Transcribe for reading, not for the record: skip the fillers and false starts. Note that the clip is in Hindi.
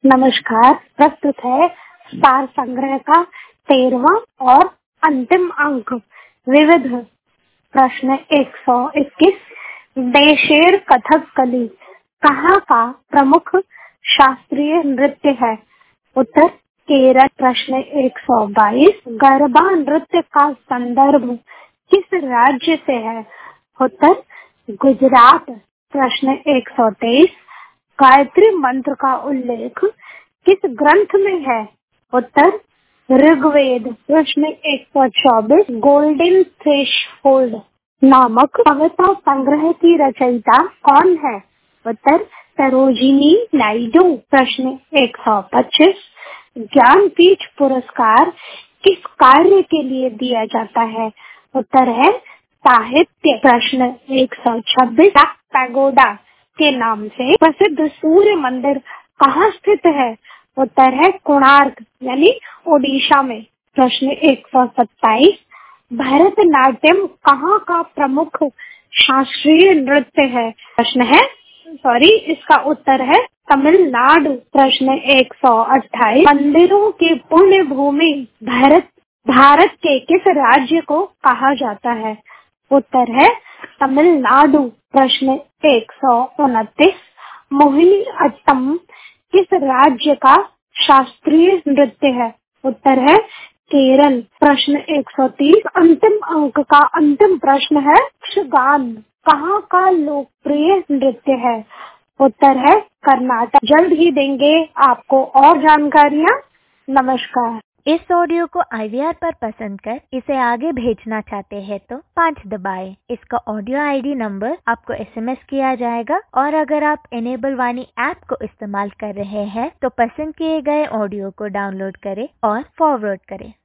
नमस्कार। प्रस्तुत है सार संग्रह का 13वां और अंतिम अंक। विविध। प्रश्न 121। देशेर कथकली कहाँ का प्रमुख शास्त्रीय नृत्य है? उत्तर केरल। प्रश्न 122। गरबा नृत्य का संदर्भ किस राज्य से है? उत्तर गुजरात। प्रश्न 123। गायत्री मंत्र का उल्लेख किस ग्रंथ में है? उत्तर ऋग्वेद। प्रश्न 124। गोल्डन थ्रेशोल्ड नामक कविता संग्रह की रचयिता कौन है? उत्तर सरोजिनी नायडू। प्रश्न 125। ज्ञानपीठ पुरस्कार किस कार्य के लिए दिया जाता है? उत्तर है साहित्य। प्रश्न 126। पैगोडा के नाम से प्रसिद्ध सूर्य मंदिर कहाँ स्थित है? उत्तर है कोणार्क यानी ओडिशा में। प्रश्न 127। भरतनाट्यम कहाँ का प्रमुख शास्त्रीय नृत्य है? इसका उत्तर है तमिलनाडु। प्रश्न 128। मंदिरों की पुण्य भूमि भारत के किस राज्य को कहा जाता है? उत्तर है तमिलनाडु। प्रश्न 129। मोहिनी अट्टम किस राज्य का शास्त्रीय नृत्य है? उत्तर है केरल। प्रश्न 130। अंतिम अंक का अंतिम प्रश्न है यक्षगान कहाँ का लोकप्रिय नृत्य है? उत्तर है कर्नाटक। जल्द ही देंगे आपको और जानकारियाँ। नमस्कार। इस ऑडियो को IVR पर पसंद कर इसे आगे भेजना चाहते हैं तो 5 दबाएं। इसका ऑडियो ID नंबर आपको SMS किया जाएगा और अगर आप एनेबल वाणी ऐप को इस्तेमाल कर रहे हैं तो पसंद किए गए ऑडियो को डाउनलोड करें और फॉरवर्ड करें।